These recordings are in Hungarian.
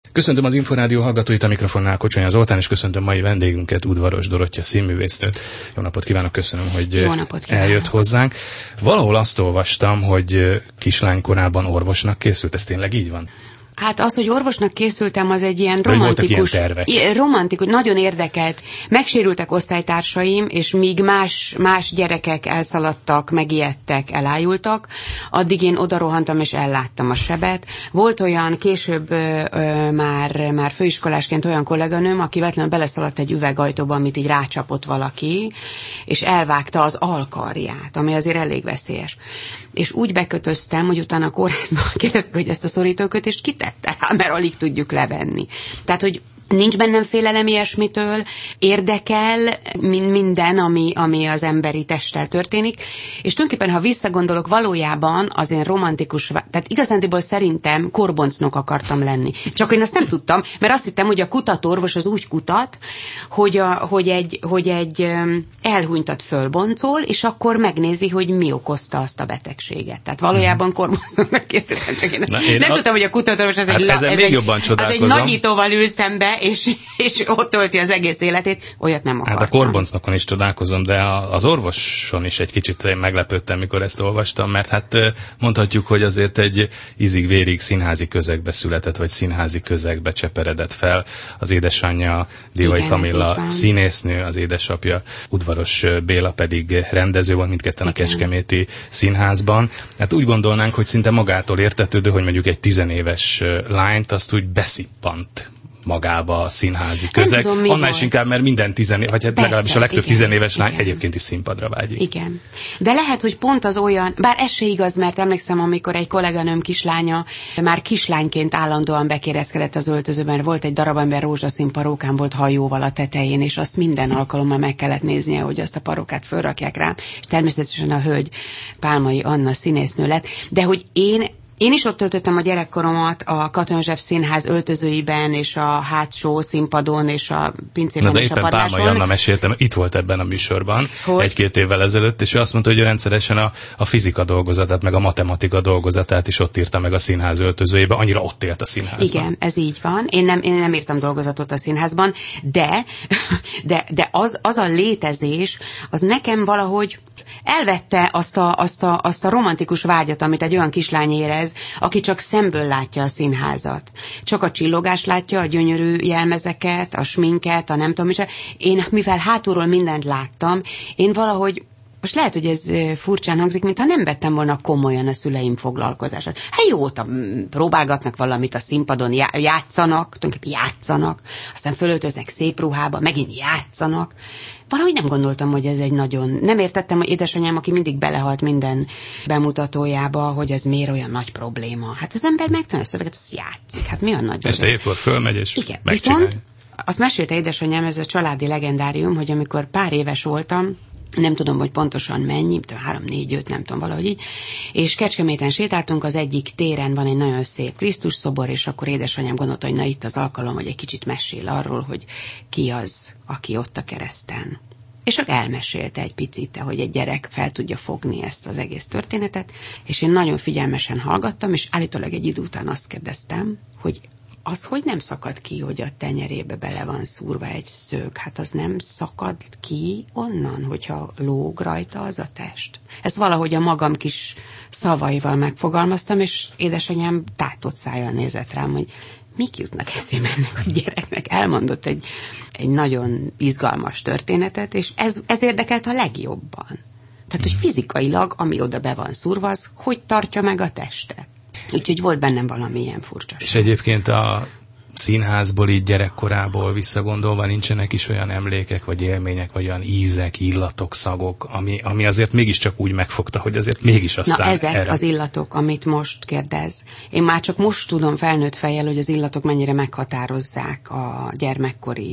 Köszöntöm az Inforádió hallgatóit, a mikrofonnál Kocsonya Zoltán, és köszöntöm mai vendégünket, Udvaros Dorottya színművésznőt. Jó napot kívánok, köszönöm, hogy eljött hozzánk. Valahol azt olvastam, hogy kislánykorában orvosnak készült, ez tényleg így van? Hát az, hogy orvosnak készültem, az egy ilyen romantikus, nagyon érdekelt. Megsérültek osztálytársaim, és míg más gyerekek elszaladtak, megijedtek, elájultak, addig én odarohantam és elláttam a sebet. Volt olyan később már főiskolásként olyan kolléganőm, aki vetlenül beleszaladt egy üvegajtóba, amit így rácsapott valaki, és elvágta az alkarját, ami azért elég veszélyes. És úgy bekötöztem, hogy utána a kórházban kérdeztek, hogy ezt a szorítókötést kitette rá, mert alig tudjuk levenni. Tehát, hogy nincs bennem félelem ilyesmitől, érdekel minden, ami az emberi testtel történik, és tulajdonképpen, ha visszagondolok, valójában az én romantikus, tehát igazándiból szerintem korboncnok akartam lenni. Csak én azt nem tudtam, mert azt hittem, hogy a kutatóorvos az úgy kutat, hogy egy elhunytat fölboncol, és akkor megnézi, hogy mi okozta azt a betegséget. Tehát valójában korboncnoknak készítettem, csak én nem tudtam, hogy a kutatóorvos az egy nagyítóval ül szembe, és ott tölti az egész életét, olyat nem akartam. Hát a korboncnokon is csodálkozom, de az orvoson is egy kicsit meglepődtem, mikor ezt olvastam, mert hát mondhatjuk, hogy azért egy ízig-vérig színházi közegbe született, vagy színházi közegbe cseperedett fel. Az édesanyja Diói Kamilla színésznő, az édesapja Udvaros Béla pedig rendező volt, mindketten a Kecskeméti Színházban. Hát úgy gondolnánk, hogy szinte magától értetődő, hogy mondjuk egy 10 éves lányt azt úgy beszippant magába a színházi közeg. Annál is inkább, mert minden vagy legalábbis a legtöbb 10 éves lány egyébként is színpadra vágyik. Igen. De lehet, hogy pont az olyan, bár ez se igaz, mert emlékszem, amikor egy kolléganőm kislánya már kislányként állandóan bekéreckedett az öltözőben, volt egy darab, amiben rózsaszín parókán volt hajóval a tetején, és azt minden alkalommal meg kellett néznie, hogy azt a parókát fölrakják rá, és természetesen a hölgy Pálmai Anna színésznő lett, de hogy én is ott töltöttem a gyerekkoromat a Katona József Színház öltözőiben, és a hátsó színpadon, és a pincében, és a padláson. De éppen Pálmai Anna meséltem, itt volt ebben a műsorban egy-két évvel ezelőtt, és ő azt mondta, hogy ő rendszeresen a fizika dolgozatát, meg a matematika dolgozatát is ott írta meg a színház öltözőjében, annyira ott élt a színházban. Igen, ez így van. Én nem írtam dolgozatot a színházban, de az a létezés, az nekem valahogy elvette azt a romantikus vágyat, amit egy olyan kislány érez, aki csak szemből látja a színházat. Csak a csillogást látja, a gyönyörű jelmezeket, a sminket, a nem tudom is. Én, mivel hátulról mindent láttam, én valahogy, most lehet, hogy ez furcsán hangzik, mintha nem vettem volna komolyan a szüleim foglalkozását. Hát jó, próbálgatnak valamit a színpadon, játszanak, aztán fölöltöznek szép ruhába, megint játszanak. Valahogy nem gondoltam, hogy ez egy nagyon... Nem értettem, hogy édesanyám, aki mindig belehalt minden bemutatójába, hogy ez miért olyan nagy probléma. Hát az ember megtanul a szöveget, az játszik. Hát mi a nagy... Este hétkor fölmegy, és igen, viszont azt mesélte édesanyám, ez a családi legendárium, hogy amikor pár éves voltam, nem tudom, hogy pontosan mennyi, 3-4-5, nem tudom, valahogy így, és Kecskeméten sétáltunk, az egyik téren van egy nagyon szép Krisztus szobor, és akkor édesanyám gondolta, hogy na itt az alkalom, hogy egy kicsit mesél arról, hogy ki az, aki ott a kereszten. És akkor elmesélte egy picit, hogy egy gyerek fel tudja fogni ezt az egész történetet, és én nagyon figyelmesen hallgattam, és állítólag egy idő után azt kérdeztem, hogy az, hogy nem szakad ki, hogy a tenyerébe bele van szúrva egy szög? Hát az nem szakad ki onnan, hogyha lóg rajta az a test? Ezt valahogy a magam kis szavaival megfogalmaztam, és édesanyám tátott szájjal nézett rám, hogy mik jutnak eszébe ennek a gyereknek. Elmondott egy nagyon izgalmas történetet, és ez érdekelt a legjobban. Tehát, hogy fizikailag, ami oda be van szúrva, az hogy tartja meg a testet. Úgyhogy volt bennem valamilyen furcsa. És egyébként a színházból így gyerekkorából visszagondolva nincsenek is olyan emlékek, vagy élmények, vagy olyan ízek, illatok, szagok, ami azért mégiscsak úgy megfogta, hogy azért mégis aztán... Na ezek az illatok, amit most kérdez. Én már csak most tudom felnőtt fejjel, hogy az illatok mennyire meghatározzák a gyermekkori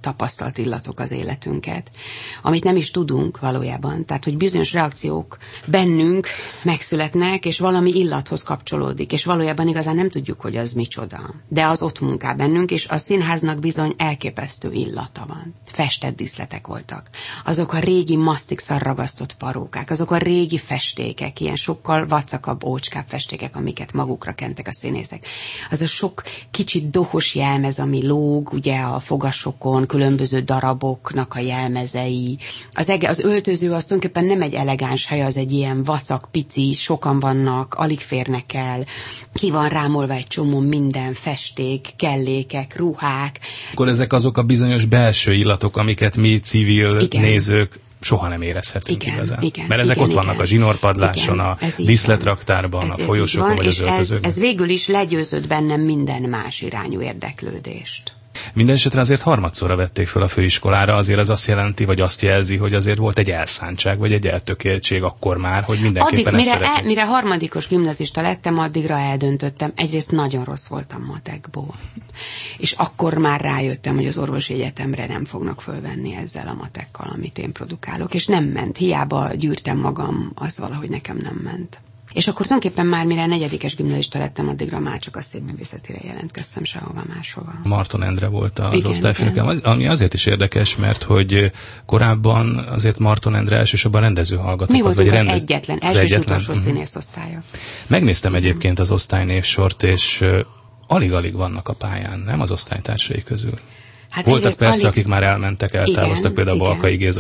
tapasztalt illatok az életünket, amit nem is tudunk valójában. Tehát, hogy bizonyos reakciók bennünk megszületnek, és valami illathoz kapcsolódik, és valójában igazán nem tudjuk, hogy az micsoda. De az ott munkál bennünk, és a színháznak bizony elképesztő illata van. Festett díszletek voltak. Azok a régi masztikszal ragasztott parókák, azok a régi festékek, ilyen sokkal vacakabb, ócskább festékek, amiket magukra kentek a színészek. Az a sok kicsit dohos jelmez, ami lóg, ugye a fogasokon, különböző daraboknak a jelmezei. Az öltöző az tulajdonképpen nem egy elegáns hely, az egy ilyen vacak, pici, sokan vannak, alig férnek el, ki van rámolva egy csomó minden, festék, kellékek, ruhák. Akkor ezek azok a bizonyos belső illatok, amiket mi civil nézők soha nem érezhetünk igazán. Mert ezek ott vannak a zsinórpadláson, a díszletraktárban, a folyosókon vagy az öltözőkben. Ez végül is legyőzött bennem minden más irányú érdeklődést. Mindenesetre azért harmadszorra vették fel a főiskolára, azért ez azt jelenti, vagy azt jelzi, hogy azért volt egy elszántság, vagy egy eltökéltség akkor már, hogy mindenképpen ezt szeretném. Mire harmadikos gimnazista lettem, addigra eldöntöttem. Egyrészt nagyon rossz voltam matekból. És akkor már rájöttem, hogy az orvosi egyetemre nem fognak fölvenni ezzel a matekkal, amit én produkálok. És nem ment. Hiába gyűrtem magam, az valahogy nekem nem ment. És akkor tulajdonképpen már mire negyedikes gimnazista lettem, addigra már csak a színművészetére jelentkeztem, sehova máshova. Marton Endre volt az osztályfőnökem, ami azért is érdekes, mert hogy korábban azért Marton Endre elsősorban rendezőhallgatókat. Mi voltunk az egyetlen, első és utolsó színészosztálya. Megnéztem egyébként az osztálynévsort, és alig-alig vannak a pályán, nem az osztálytársai közül. Hát voltak persze, akik már elmentek, eltávoztak, például Balkai Géza,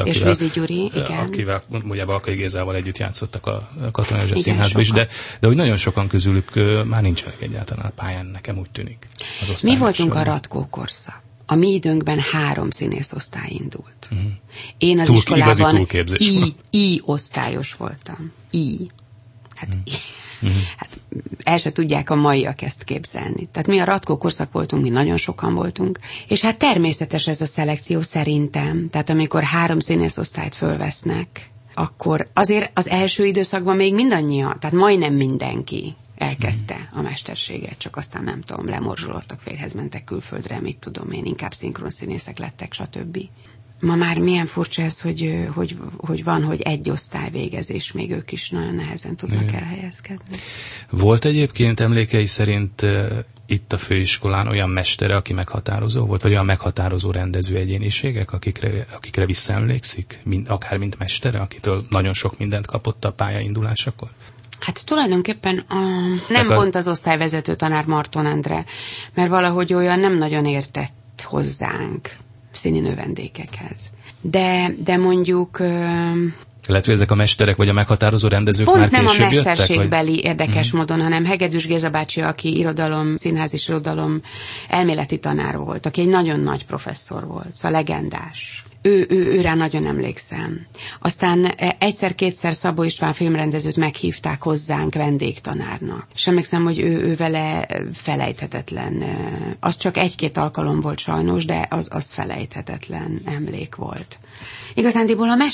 akivel ugye Balkai Gézával együtt játszottak a Katona József Színházban is, de hogy nagyon sokan közülük már nincsenek egyáltalán a pályán, nekem úgy tűnik. Mi voltunk a Ratkó korszak. A mi időnkben 3 színészosztály indult. Én az iskolában I osztályos voltam. Hát el se tudják a maiak ezt képzelni. Tehát mi a Ratkó korszak voltunk, mi nagyon sokan voltunk, és hát természetes ez a szelekció szerintem. Tehát amikor 3 színészosztályt fölvesznek, akkor azért az első időszakban még mindannyian, tehát majdnem mindenki elkezdte a mesterséget, csak aztán nem tudom, lemorzsolódtak, férjhez mentek külföldre, mit tudom én, inkább szinkronszínészek lettek, stb. Ma már milyen furcsa ez, hogy van, hogy egy osztály végez, és még ők is nagyon nehezen tudnak elhelyezkedni. Volt egyébként emlékei szerint itt a főiskolán olyan mestere, aki meghatározó volt, vagy olyan meghatározó rendező egyéniségek, akikre visszaemlékszik, akár mint mestere, akitől nagyon sok mindent kapott a pályaindulásakor? Hát tulajdonképpen nem pont az osztályvezető tanár Marton Endre, mert valahogy olyan nem nagyon értett hozzánk színi növendékekhez. De mondjuk... Lehet, hogy ezek a mesterek vagy a meghatározó rendezők pont már később jöttek? Pont nem a mesterségbeli érdekes módon, hanem Hegedűs Géza bácsi, aki színház és irodalom elméleti tanár volt, aki egy nagyon nagy professzor volt, szóval legendás. Ő rá nagyon emlékszem. Aztán egyszer-kétszer Szabó István filmrendezőt meghívták hozzánk vendégtanárnak. És emlékszem, hogy ő vele felejthetetlen. Az csak 1-2 alkalom volt sajnos, de az felejthetetlen emlék volt. Igazándiból a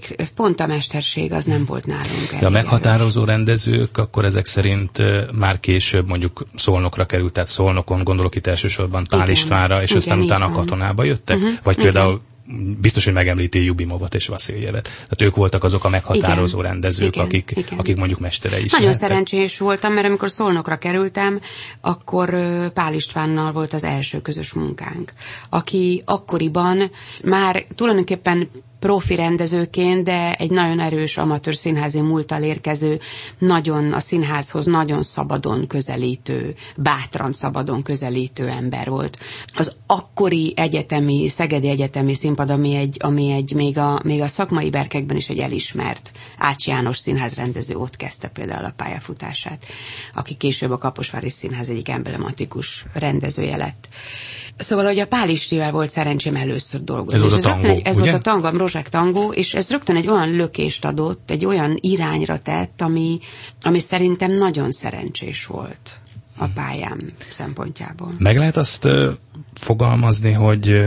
mesterség az nem volt nálunk. De a meghatározó rendezők akkor ezek szerint már később mondjuk Szolnokra került, tehát Szolnokon, gondolok itt elsősorban Pál Istvánra, és aztán utána a Katonába jöttek? Vagy például biztos, hogy megemlíti Jubimovat és Vassziljevet. Tehát ők voltak azok a meghatározó rendezők, akik mondjuk mesterei is nagyon lehettek. Szerencsés voltam, mert amikor Szolnokra kerültem, akkor Pál Istvánnal volt az első közös munkánk, aki akkoriban már tulajdonképpen profi rendezőként, de egy nagyon erős amatőr színházi múlttal érkező, nagyon a színházhoz nagyon szabadon közelítő, bátran szabadon közelítő ember volt. Az akkori szegedi egyetemi színpad, ami egy még a szakmai berkekben is egy elismert Ács János színházrendező, ott kezdte például a pályafutását, aki később a Kaposvári Színház egyik emblematikus rendezője lett. Szóval, hogy a Pál Istivel volt szerencsém először dolgozni. Ez volt a tangó, Rozsák tangó, és ez rögtön egy olyan lökést adott, egy olyan irányra tett, ami szerintem nagyon szerencsés volt a pályám szempontjából. Meg lehet azt fogalmazni, hogy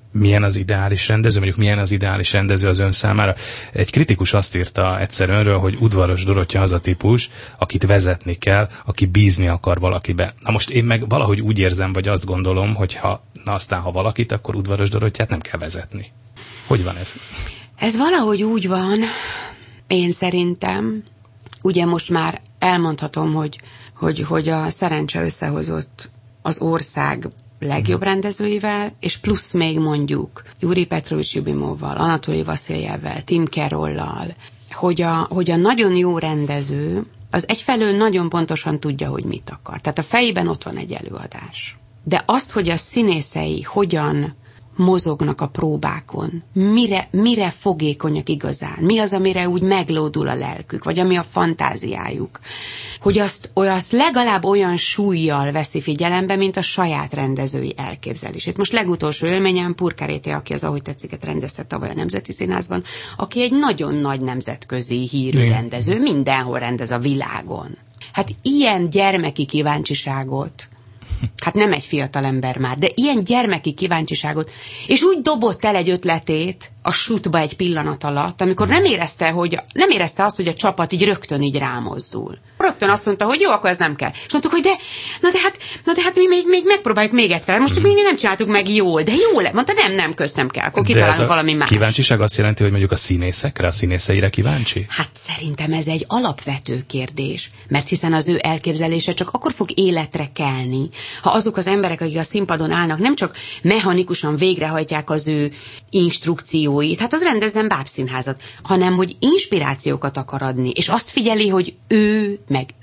milyen az ideális rendező, mondjuk milyen az ideális rendező az ön számára. Egy kritikus azt írta egyszer önről, hogy Udvaros Dorottya az a típus, akit vezetni kell, aki bízni akar valakibe. Na most én meg valahogy úgy érzem, vagy azt gondolom, hogy ha valakit, akkor Udvaros Dorottyát nem kell vezetni. Hogy van ez? Ez valahogy úgy van, én szerintem, ugye most már elmondhatom, hogy a szerencse összehozott az ország legjobb rendezőivel, és plusz még mondjuk Juri Petrovics Ljubimovval, Anatoli Vasiljevvel, Tim Carrollal, hogy a nagyon jó rendező az egyfelől nagyon pontosan tudja, hogy mit akar. Tehát a fejében ott van egy előadás. De azt, hogy a színészei hogyan mozognak a próbákon, mire fogékonyak igazán, mi az, amire úgy meglódul a lelkük, vagy ami a fantáziájuk, hogy azt legalább olyan súllyal veszi figyelembe, mint a saját rendezői elképzelését. Most legutolsó élményem Purkarété, aki az Ahogy tetsziket rendezte tavaly a Nemzeti Színházban, aki egy nagyon nagy nemzetközi hírű rendező, mindenhol rendez a világon. Hát ilyen gyermeki kíváncsiságot, hát nem egy fiatal ember már, de ilyen gyermeki kíváncsiságot, és úgy dobott el egy ötletét a shootba egy pillanat alatt, amikor nem érezte azt, hogy a csapat így rögtön így rámozdul. Rögtön azt mondta, hogy jó, akkor ez nem kell. És mondtuk, hogy de hát mi még megpróbáljuk még egyszer. Most még nem csináltuk meg jól, de jól. Mondta, nem kell. Akkor kitalálunk valami más. Kíváncsiság azt jelenti, hogy mondjuk a színészekre, a színészeire kíváncsi? Hát szerintem ez egy alapvető kérdés, mert hiszen az ő elképzelése csak akkor fog életre kelni, ha azok az emberek, akik a színpadon állnak, nem csak mechanikusan végrehajtják az ő instrukcióit, hát az rendezzen bábszínházat, hanem hogy inspirációkat akar adni, és azt figyeli, hogy ő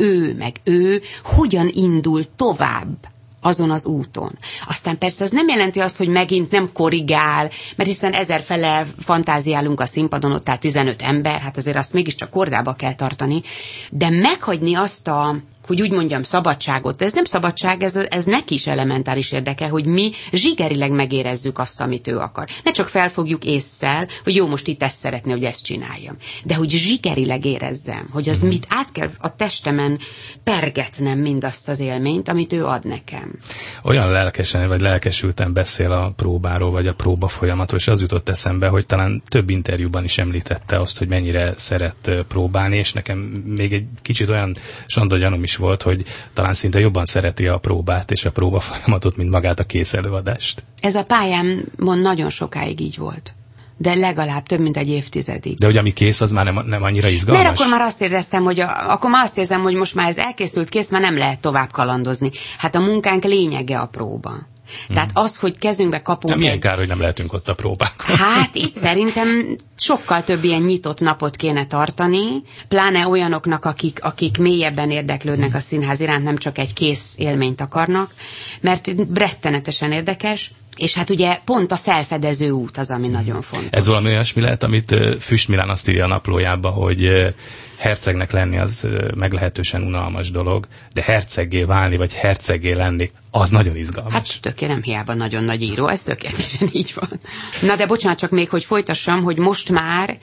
hogyan indul tovább azon az úton. Aztán persze ez nem jelenti azt, hogy megint nem korrigál, mert hiszen ezerfele fantáziálunk a színpadon, ott áll 15 ember, hát azért azt mégiscsak kordába kell tartani, de meghagyni azt hogy úgy mondjam, szabadságot. De ez nem szabadság, ez neki is elementáris érdeke, hogy mi zsigerileg megérezzük azt, amit ő akar. Ne csak felfogjuk ésszel, hogy jó, most itt ezt szeretné, hogy ezt csináljam. De hogy zsigerileg érezzem, hogy az mit át kell a testemen pergetnem mindazt az élményt, amit ő ad nekem. Olyan lelkesen vagy lelkesülten beszél a próbáról, vagy a próba folyamatról, és az jutott eszembe, hogy talán több interjúban is említette azt, hogy mennyire szeret próbálni, és nekem még egy kicsit olyan sandogyanom is volt, hogy talán szinte jobban szereti a próbát és a próba folyamatot, mint magát a kész előadást. Ez a pályámon nagyon sokáig így volt. De legalább több mint egy évtizedig. De hogy ami kész, az már nem annyira izgalmas? Mert akkor már azt éreztem, azt érzem, hogy most már ez elkészült, kész, már nem lehet tovább kalandozni. Hát a munkánk lényege a próba. Tehát az, hogy kezünkbe kapunk... Milyen kár, hogy nem lehetünk ott a próbákon. Hát itt szerintem sokkal több ilyen nyitott napot kéne tartani, pláne olyanoknak, akik mélyebben érdeklődnek a színház iránt, nem csak egy kész élményt akarnak, mert rettenetesen érdekes, és hát ugye pont a felfedező út az, ami nagyon fontos. Ez valami olyasmi lehet, amit Füst Milán azt írja a naplójába, hogy hercegnek lenni az meglehetősen unalmas dolog, de herceggé válni, vagy herceggé lenni, az nagyon izgalmas. Hát nem hiába nagyon nagy író, ez tökéletesen így van. Na de bocsánat, csak még, hogy folytassam, hogy most már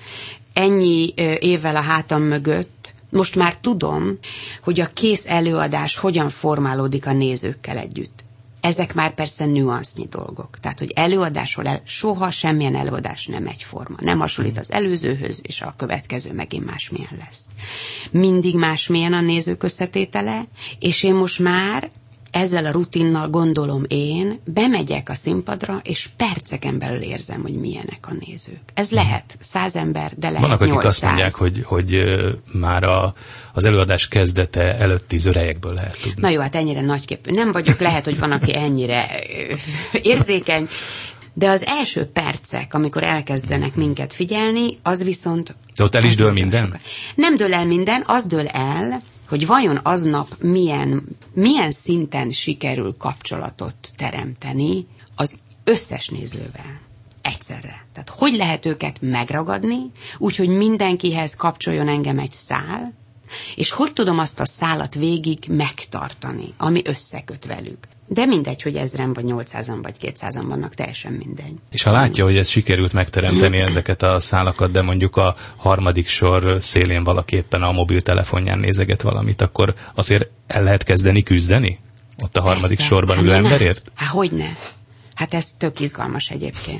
ennyi évvel a hátam mögött, most már tudom, hogy a kész előadás hogyan formálódik a nézőkkel együtt. Ezek már persze nüansznyi dolgok. Tehát, hogy előadásról soha semmilyen előadás nem egyforma. Nem hasonlít az előzőhöz, és a következő megint másmilyen lesz. Mindig másmilyen a nézők összetétele, és én most már ezzel a rutinnal gondolom én, bemegyek a színpadra, és perceken belül érzem, hogy milyenek a nézők. Ez lehet 100 ember, de lehet 800. Vannak, akik azt mondják, hogy már az előadás kezdete előtti zörejekből lehet tudni. Na jó, hát ennyire nagyképű nem vagyok, lehet, hogy van, aki ennyire érzékeny, de az első percek, amikor elkezdenek minket figyelni, az viszont... De ott el is dől minden? Sokkal. Nem dől el minden, az dől el, hogy vajon aznap milyen szinten sikerül kapcsolatot teremteni az összes nézővel egyszerre. Tehát hogy lehet őket megragadni, úgyhogy mindenkihez kapcsoljon engem egy szál, és hogy tudom azt a szálat végig megtartani, ami összeköt velük. De mindegy, hogy 1000-en, vagy 800-an, vagy 200-an vannak, teljesen mindegy. És ha látja, hogy ez sikerült megteremteni ezeket a szálakat, de mondjuk a harmadik sor szélén valaképpen a mobiltelefonján nézeget valamit, akkor azért el lehet kezdeni küzdeni? Ott a harmadik sorban ülő emberért? Hát hogyne. Hát ez tök izgalmas egyébként.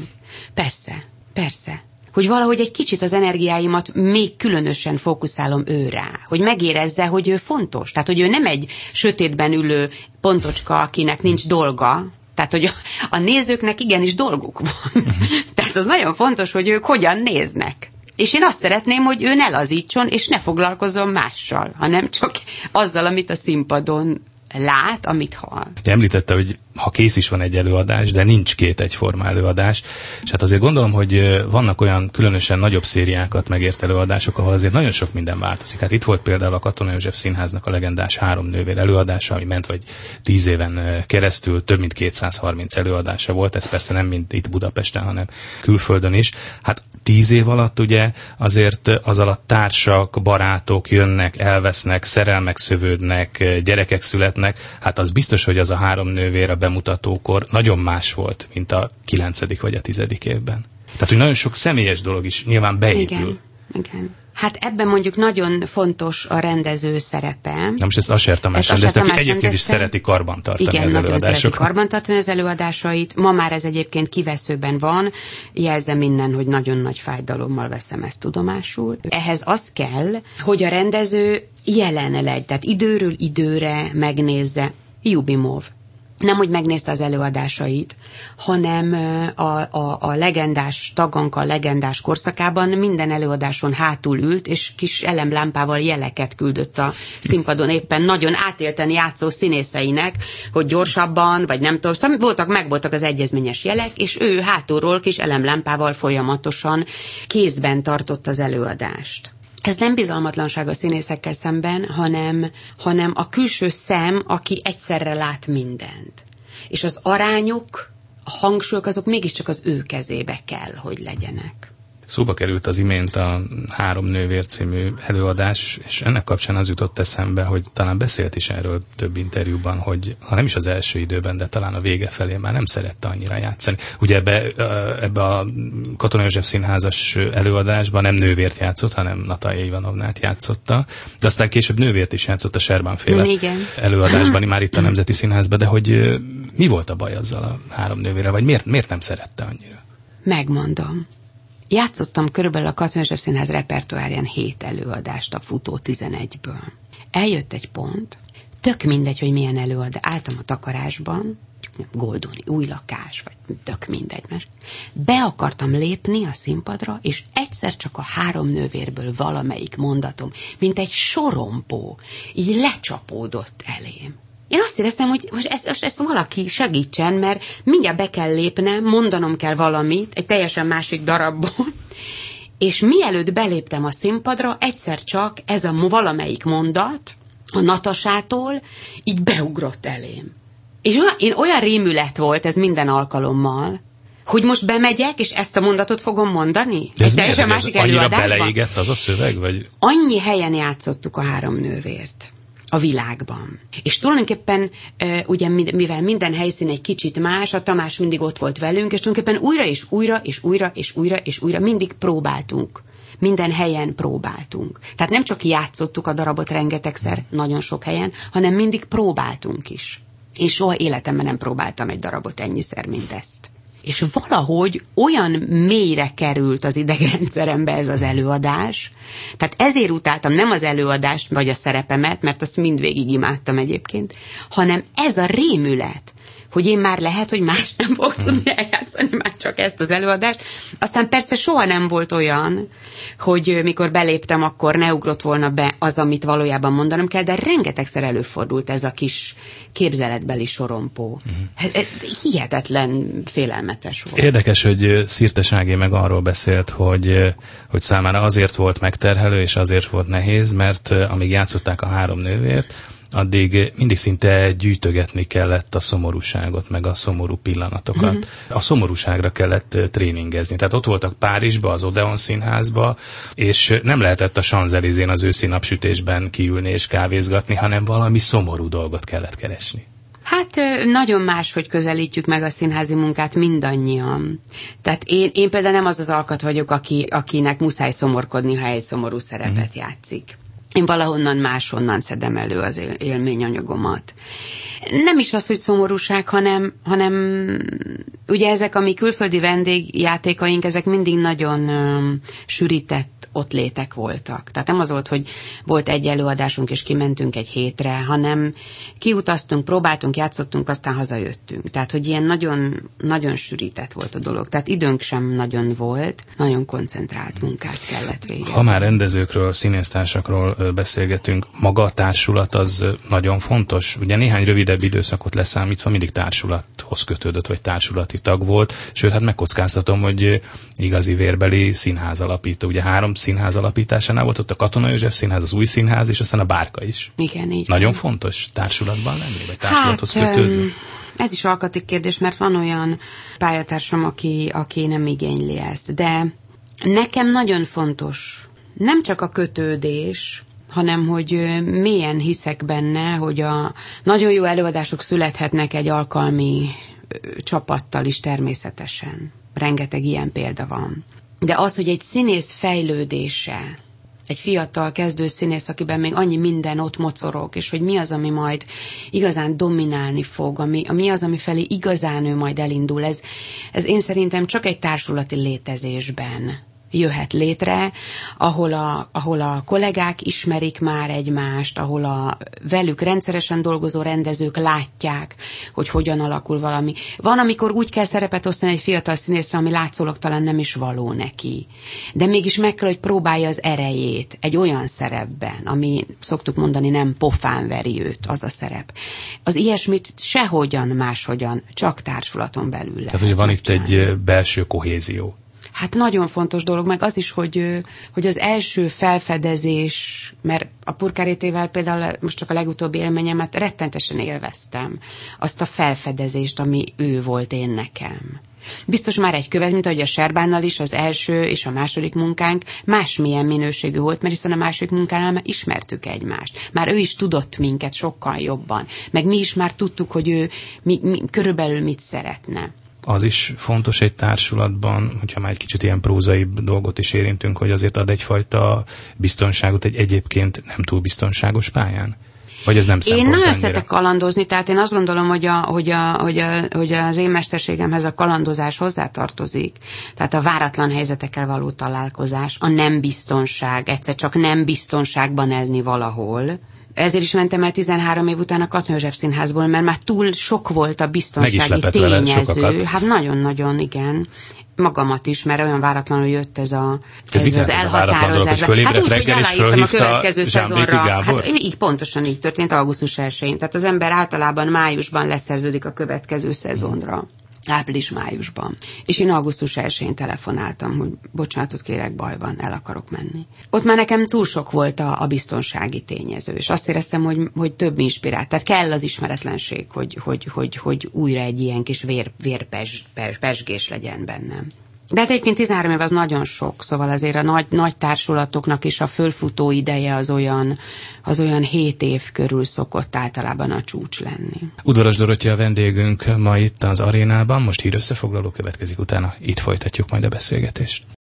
Persze. Hogy valahogy egy kicsit az energiáimat még különösen fókuszálom ő rá. Hogy megérezze, hogy ő fontos. Tehát, hogy ő nem egy sötétben ülő pontocska, akinek nincs dolga. Tehát, hogy a nézőknek igenis dolguk van. Tehát az nagyon fontos, hogy ők hogyan néznek. És én azt szeretném, hogy ő ne lazítson, és ne foglalkozzon mással, hanem csak azzal, amit a színpadon lát, amit hall. Említette, hogy ha kész is van egy előadás, de nincs két egyforma előadás, és hát azért gondolom, hogy vannak olyan különösen nagyobb szériákat megért előadások, ahol azért nagyon sok minden változik. Hát itt volt például a Katona József Színháznak a legendás 3 nővér előadása, ami ment vagy 10 éven keresztül, több mint 230 előadása volt, ez persze nem mint itt Budapesten, hanem külföldön is. Hát 10 év alatt ugye azért az alatt társak, barátok jönnek, elvesznek, szerelmek szövődnek, gyerekek születnek, hát az biztos, hogy az a 3 nővér a bemutatókor nagyon más volt, mint a 9. vagy a 10. évben. Tehát, hogy nagyon sok személyes dolog is nyilván beépül. Igen. Hát ebben mondjuk nagyon fontos a rendező szerepe. Na most azt értem, aki egyébként is szereti karbantartani az előadásokat. Igen, szereti karbantartani az előadásait. Ma már ez egyébként kiveszőben van. Jelzem innen, hogy nagyon nagy fájdalommal veszem ezt tudomásul. Ehhez az kell, hogy a rendező jelen legyen, tehát időről időre megnézze. Jubimov. Nem, hogy megnézte az előadásait, hanem a legendás Taganka, a legendás korszakában minden előadáson hátul ült, és kis elemlámpával jeleket küldött a színpadon éppen nagyon átélten játszó színészeinek, hogy gyorsabban, vagy nem tudom, megvoltak az egyezményes jelek, és ő hátulról kis elemlámpával folyamatosan kézben tartott az előadást. Ez nem bizalmatlanság a színészekkel szemben, hanem a külső szem, aki egyszerre lát mindent. És az arányok, a hangsúlyok, azok mégiscsak az ő kezébe kell, hogy legyenek. Szóba került az imént a 3 nővér című előadás, és ennek kapcsán az jutott eszembe, hogy talán beszélt is erről több interjúban, hogy ha nem is az első időben, de talán a vége felé már nem szerette annyira játszani. Ugye ebbe a Katona József Színházas előadásban nem nővért játszott, hanem Natalja Ivanovnát játszotta, de aztán később nővért is játszott a Serban-féle előadásban, már itt a Nemzeti Színházban, de hogy mi volt a baj azzal a 3 nővérrel, vagy miért nem szerette annyira? Megmondom. Játszottam körülbelül a Katona József Színház repertoárján 7 előadást a futó 11-ből. Eljött egy pont, tök mindegy, hogy milyen előadás. Álltam a takarásban, Goldoni, új lakás, vagy tök mindegy. Be akartam lépni a színpadra, és egyszer csak a 3 nővérből valamelyik mondatom, mint egy sorompó, így lecsapódott elém. Én azt éreztem, hogy ezt valaki segítsen, mert mindjárt be kell lépnem, mondanom kell valamit, egy teljesen másik darabból, és mielőtt beléptem a színpadra, egyszer csak ez a valamelyik mondat a Natasától így beugrott elém. És olyan rémület volt ez minden alkalommal, hogy most bemegyek, és ezt a mondatot fogom mondani? De ez teljesen másik előadásban? Annyira beleégett az a szöveg? Vagy? Annyi helyen játszottuk a 3 nővért a világban. És tulajdonképpen, ugye, mivel minden helyszín egy kicsit más, a Tamás mindig ott volt velünk, és tulajdonképpen újra mindig próbáltunk. Minden helyen próbáltunk. Tehát nem csak játszottuk a darabot rengetegszer, nagyon sok helyen, hanem mindig próbáltunk is. És soha életemben nem próbáltam egy darabot ennyiszer, mint ezt. És valahogy olyan mélyre került az idegrendszerembe ez az előadás, tehát ezért utáltam nem az előadást, vagy a szerepemet, mert azt mindvégig imádtam egyébként, hanem ez a rémület, hogy én már lehet, hogy más nem fogok tudni eljátszani, már csak ezt az előadást. Aztán persze soha nem volt olyan, hogy mikor beléptem, akkor ne ugrott volna be az, amit valójában mondanom kell, de rengetegszer előfordult ez a kis képzeletbeli sorompó. Hihetetlen félelmetes volt. Érdekes, hogy Szirtes Ági meg arról beszélt, hogy számára azért volt megterhelő, és azért volt nehéz, mert amíg játszották a 3 nővért, addig mindig szinte gyűjtögetni kellett a szomorúságot, meg a szomorú pillanatokat. A szomorúságra kellett tréningezni. Tehát ott voltak Párizsba, az Odeon Színházba, és nem lehetett a Champs-Élysén az őszi napsütésben kiülni és kávézgatni, hanem valami szomorú dolgot kellett keresni. Hát nagyon máshogy közelítjük meg a színházi munkát mindannyian. Tehát én például nem az az alkat vagyok, akinek muszáj szomorkodni, ha egy szomorú szerepet játszik. Én valahonnan máshonnan szedem elő az élményanyagomat. Nem is az, hogy szomorúság, hanem Ugye ezek a mi külföldi vendégjátékaink, ezek mindig nagyon sűrített ottlétek voltak. Tehát nem az volt, hogy volt egy előadásunk, és kimentünk egy hétre, hanem kiutaztunk, próbáltunk, játszottunk, aztán hazajöttünk. Tehát, hogy ilyen nagyon, nagyon sűrített volt a dolog. Tehát időnk sem nagyon volt, nagyon koncentrált munkát kellett végezni. Ha már rendezőkről, színésztársakról beszélgetünk, maga a társulat az nagyon fontos. Ugye néhány rövidebb időszakot leszámítva mindig társulathoz kötődött, vagy társulati tag volt, sőt, hát megkockáztatom, hogy igazi vérbeli színház alapító. Ugye 3 színház alapításánál volt ott a Katona József Színház, az Új Színház, és aztán a Bárka is. Igen, így nagyon fontos társulatban lenni, vagy társulathoz kötődni? Ez is alkati kérdés, mert van olyan pályatársam, aki nem igényli ezt, de nekem nagyon fontos nem csak a kötődés, hanem hogy mélyen hiszek benne, hogy a nagyon jó előadások születhetnek egy alkalmi csapattal is természetesen. Rengeteg ilyen példa van. De az, hogy egy színész fejlődése, egy fiatal kezdő színész, akiben még annyi minden ott mocorog, és hogy mi az, ami majd igazán dominálni fog, ami az, ami felé igazán ő majd elindul, ez én szerintem csak egy társulati létezésben jöhet létre, ahol a kollégák ismerik már egymást, ahol a velük rendszeresen dolgozó rendezők látják, hogy hogyan alakul valami. Van, amikor úgy kell szerepet osztani egy fiatal színészre, ami látszólag talán nem is való neki. De mégis meg kell, hogy próbálja az erejét egy olyan szerepben, ami szoktuk mondani, nem pofán veri őt, az a szerep. Az ilyesmit sehogyan, máshogyan, csak társulaton belül lehet. Tehát, hogy van itt egy belső kohézió. Hát nagyon fontos dolog, meg az is, hogy az első felfedezés, mert a Purkárétével például most csak a legutóbbi élményemet rettentesen élveztem, azt a felfedezést, ami ő volt én nekem. Biztos már egy követ, mint ahogy a Serbánnal is az első és a második munkánk másmilyen minőségű volt, mert hiszen a második munkánál már ismertük egymást. Már ő is tudott minket sokkal jobban, meg mi is már tudtuk, hogy ő körülbelül mit szeretne. Az is fontos egy társulatban, hogyha már egy kicsit ilyen prózaibb dolgot is érintünk, hogy azért ad egyfajta biztonságot egy egyébként nem túl biztonságos pályán? Vagy ez nem szempont? Én nagyon szeretek kalandozni, tehát én azt gondolom, hogy az én mesterségemhez a kalandozás hozzátartozik. Tehát a váratlan helyzetekkel való találkozás, a nem biztonság, egyszer csak nem biztonságban elni valahol. Ezért is mentem el 13 év után a Katona József Színházból, mert már túl sok volt a biztonsági tényező. Hát nagyon-nagyon, igen. Magamat is, mert olyan váratlanul jött ez az elhatározás. Hát úgy, hogy aláírtam a következő szezonra. Hát így pontosan így történt augusztus 1-én. Tehát az ember általában májusban leszerződik a következő szezonra. Április-májusban. És én augusztus 1-én telefonáltam, hogy bocsánatot kérek, baj van, el akarok menni. Ott már nekem túl sok volt a biztonsági tényező, és azt éreztem, hogy több inspirált. Tehát kell az ismeretlenség, hogy újra egy ilyen kis vérpesgés legyen bennem. De hát egyébként 13 év az nagyon sok, szóval azért a nagy társulatoknak is a fölfutó ideje az olyan 7 év körül szokott általában a csúcs lenni. Udvaros Dorottya a vendégünk ma itt az arénában, most hírösszefoglaló következik, utána itt folytatjuk majd a beszélgetést.